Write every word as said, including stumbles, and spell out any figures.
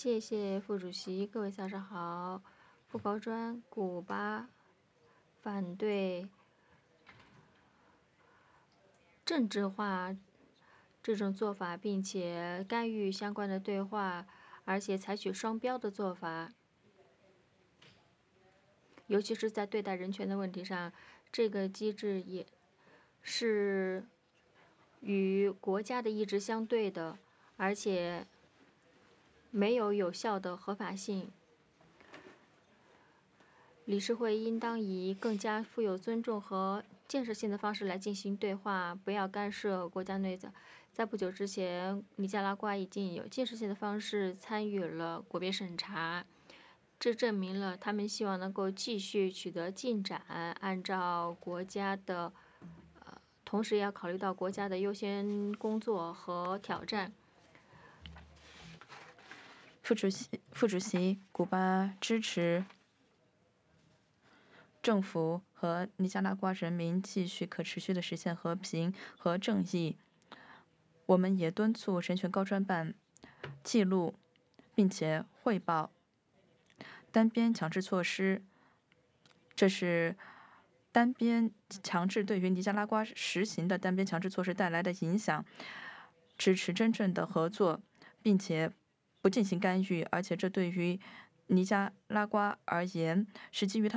谢谢副主席，各位早上好。副高专古巴反对政治化这种做法，并且干预相关的对话，而且采取双标的做法，尤其是在对待人权的问题上，这个机制也是与国家的意志相对的，而且没有有效的合法性。理事会应当以更加富有尊重和建设性的方式来进行对话，不要干涉国家内政。在不久之前，尼加拉瓜已经有建设性的方式参与了国别审查，这证明了他们希望能够继续取得进展，按照国家的，呃，同时也要考虑到国家的优先工作和挑战。 副主席，副主席，古巴支持政府和尼加拉瓜人民继续可持续的实现和平和正义。我们也敦促人权高专办记录并且汇报单边强制措施，这是单边强制对于尼加拉瓜实行的单边强制措施带来的影响，支持真正的合作，并且不进行干预，而且这对于尼加拉瓜而言是基于他们